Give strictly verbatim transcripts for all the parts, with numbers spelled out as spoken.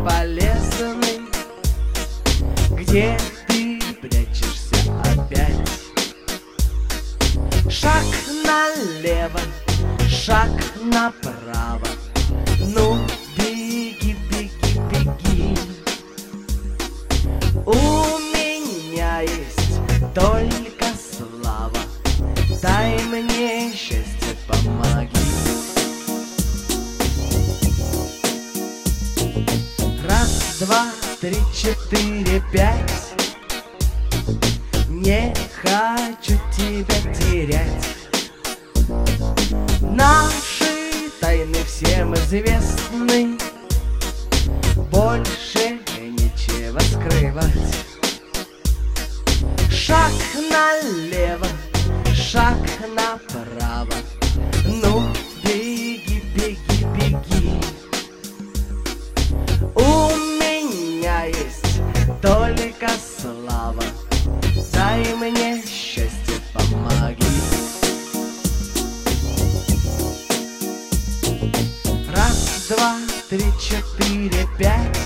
бесполезный. Где ты прячешься опять? Шаг налево, шаг направо. Ну, беги, беги, беги. У меня есть только слава. Дай мне счастье, помоги. Раз, два, три, четыре, пять. Не хочу тебя терять. Наши тайны всем известны. Больше нечего скрывать. Шаг налево, шаг направо. Ну, беги, беги, беги. У меня есть только слава. Дай мне счастье, помоги. Раз, два, три, четыре, пять.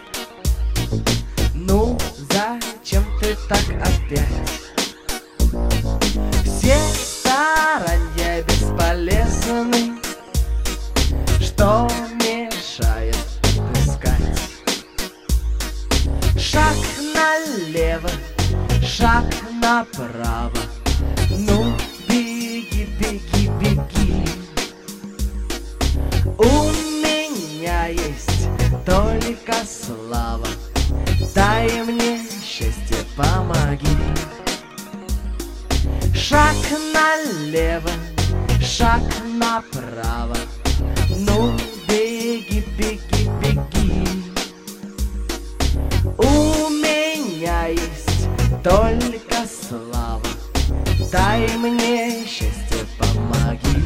Ну, зачем ты так опять? Все старания бесполезны. Что мешает отыскать? Шаг налево, шаг направо. Ну, беги, беги, беги. У меня есть только слава. Дай мне счастье, помоги. Шаг налево, шаг направо. Ну, беги, беги, беги. У меня есть только слава. Дай мне счастье, помоги.